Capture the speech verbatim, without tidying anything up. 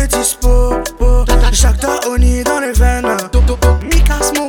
dispo. Jacques Taoni dans les veines. Mika Smo